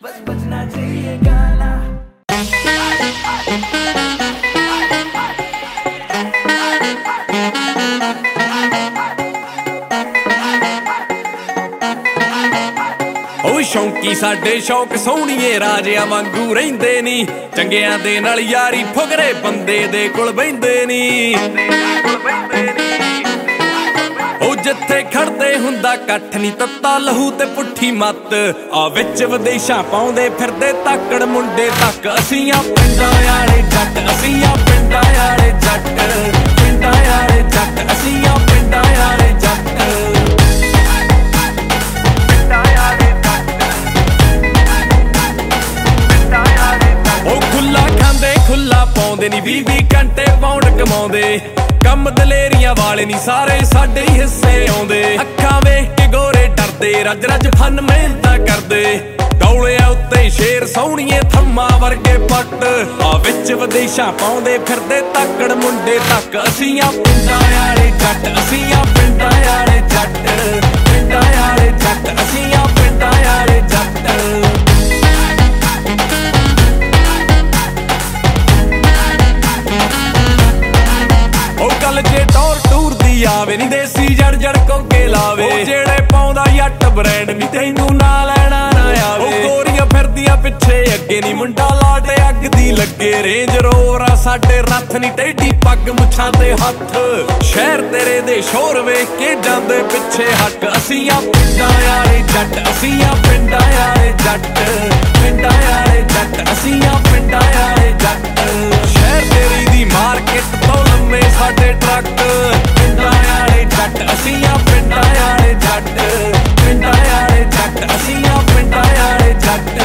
बस बजना चाहिए गाना। शौकी साडे शौक सोहणीए राजियां वांगू रहिंदे नी, चंगियां दे नाल यारी फुगरे बंदे दे कोल बहिंदे नी। ओ जिथे खड़दे हुंदा कट्ठ नी तत्ता लहू ते पुट्ठी मत, आ विच विदेशां पाउंदे फिरदे ताकड़ मुंडे तक। असीं आ पिंडां आले जट, असीं आ पिंडां आले जट, पिंडां आले जट, असीं आ पिंडां आले जट। खुला पाउंदे नी 20 घंटे पौंड कमाउंदे, कम दलेरियां वाले नी सारे साडे ही हिस्से आउंदे। अखां वेख के गोरे डरदे, रज रज फन मेहनतां करदे, डौलियां उत्ते शेर सोहणीए थम्मा वर्गे पट। आ विच विदेशां पाउंदे फिरदे ताकड़ मुंडे तक। असीं आ पिंडां आले जट, असीं आ पिंडां आले जट, पिंडां आले जट, असीं आ पिंडां आले जट। जे टौर टूर दी आवे नी देसी जड़ जड़ कोके लावे, जेड़े पाउंदा जट ब्रांड नी तैनू ना लेना ना आवे। गोरियां फिरदियां पिछे अगे नी मुंडा लाडे अग दी लगे, रेंज रोवर आ साडे रथ नी टेढ़ी पग मुछां ते हथ। शहर तेरे दे शोर वेख के जांदे पिछे हट। असीं आ पिंडां आले जट, असीं आ पिंडां आले जट, पिंडां आले जट, असीं आ पिंडां आले जट। शहर तेरी दी मार्केट तो लम्मे साडे ट्रक, पिंडां आले जट, असीं आ पिंडां आले जट, पिंडां आले जट, असीं आ पिंडां आले जट।